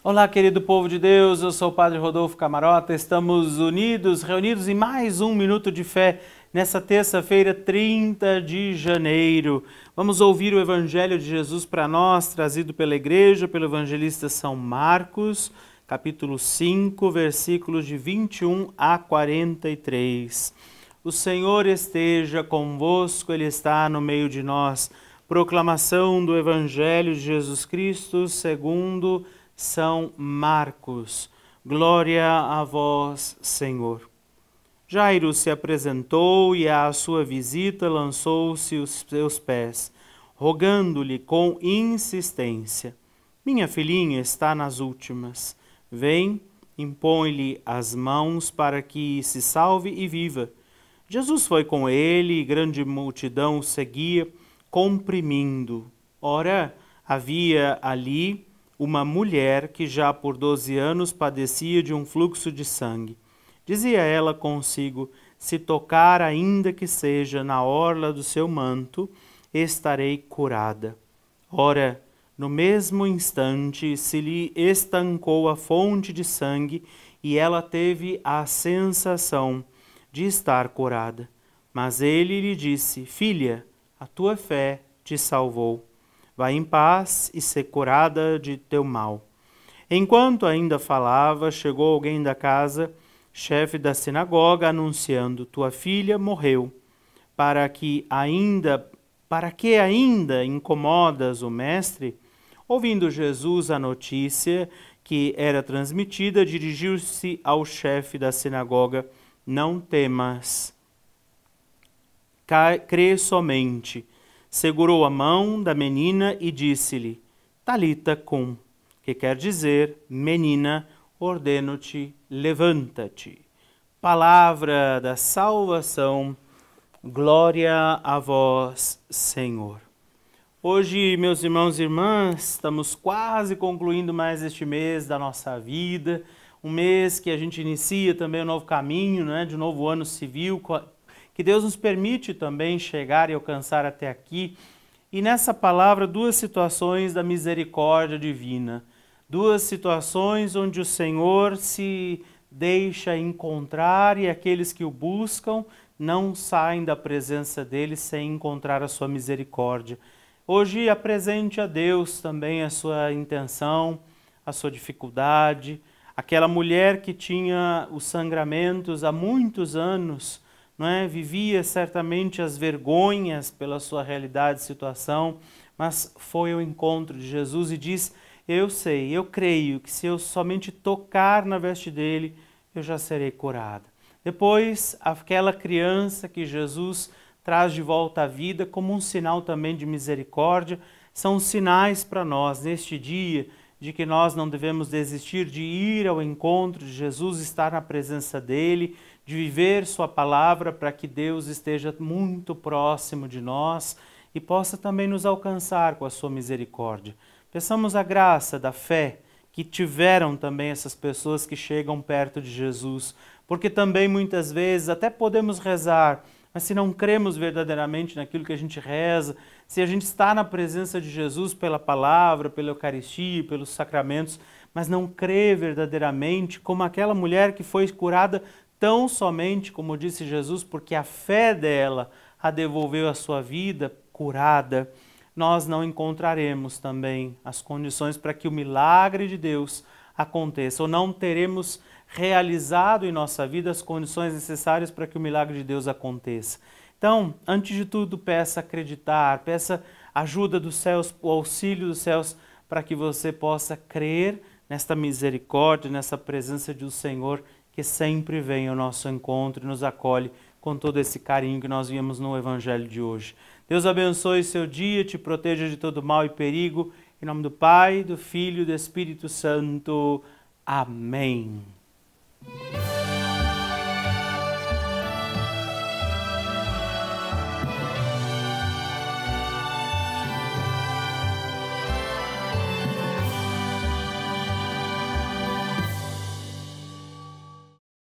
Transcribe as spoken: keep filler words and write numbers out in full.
Olá, querido povo de Deus, eu sou o Padre Rodolfo Camarota, estamos unidos, reunidos em mais um Minuto de Fé, nessa terça-feira, trinta de janeiro. Vamos ouvir o Evangelho de Jesus para nós, trazido pela Igreja, pelo evangelista São Marcos, capítulo cinco, versículos de vinte e um a quarenta e três. O Senhor esteja convosco, Ele está no meio de nós. Proclamação do Evangelho de Jesus Cristo segundo São Marcos. Glória a vós, Senhor. Jairo se apresentou e à sua visita lançou-se aos seus pés, rogando-lhe com insistência: minha filhinha está nas últimas. Vem, impõe-lhe as mãos para que se salve e viva. Jesus foi com ele e grande multidão o seguia, comprimindo. Ora, havia ali uma mulher que já por doze anos padecia de um fluxo de sangue. Dizia ela consigo: se tocar ainda que seja na orla do seu manto, estarei curada. Ora, no mesmo instante se lhe estancou a fonte de sangue e ela teve a sensação de estar curada. Mas ele lhe disse: filha, a tua fé te salvou. Vai em paz e ser curada de teu mal. Enquanto ainda falava, chegou alguém da casa, chefe da sinagoga, anunciando: tua filha morreu. Para que ainda, para que ainda incomodas o mestre? Ouvindo Jesus a notícia que era transmitida, dirigiu-se ao chefe da sinagoga: não temas, crê somente. Segurou a mão da menina e disse-lhe: Talita cum, que quer dizer: menina, ordeno-te, levanta-te. Palavra da salvação, glória a vós, Senhor. Hoje, meus irmãos e irmãs, estamos quase concluindo mais este mês da nossa vida, um mês que a gente inicia também um novo caminho, né, de um novo ano civil, que Deus nos permite também chegar e alcançar até aqui. E nessa palavra, duas situações da misericórdia divina. Duas situações onde o Senhor se deixa encontrar e aqueles que o buscam não saem da presença dele sem encontrar a sua misericórdia. Hoje apresente a Deus também a sua intenção, a sua dificuldade. Aquela mulher que tinha os sangramentos há muitos anos, não é? Vivia certamente as vergonhas pela sua realidade e situação, mas foi ao encontro de Jesus e diz: eu sei, eu creio que se eu somente tocar na veste dele, eu já serei curada. Depois, aquela criança que Jesus traz de volta à vida como um sinal também de misericórdia, são sinais para nós neste dia de que nós não devemos desistir de ir ao encontro de Jesus, estar na presença dele, de viver sua palavra para que Deus esteja muito próximo de nós e possa também nos alcançar com a sua misericórdia. Peçamos a graça da fé que tiveram também essas pessoas que chegam perto de Jesus, porque também muitas vezes até podemos rezar, mas se não cremos verdadeiramente naquilo que a gente reza, se a gente está na presença de Jesus pela palavra, pela Eucaristia, pelos sacramentos, mas não crê verdadeiramente, como aquela mulher que foi curada tão somente, como disse Jesus, porque a fé dela a devolveu a sua vida curada, nós não encontraremos também as condições para que o milagre de Deus aconteça, ou não teremos realizado em nossa vida as condições necessárias para que o milagre de Deus aconteça. Então, antes de tudo, peça acreditar, peça ajuda dos céus, o auxílio dos céus, para que você possa crer nesta misericórdia, nessa presença do Senhor, que sempre vem ao nosso encontro e nos acolhe com todo esse carinho que nós vimos no Evangelho de hoje. Deus abençoe seu dia, te proteja de todo mal e perigo. Em nome do Pai, do Filho e do Espírito Santo. Amém.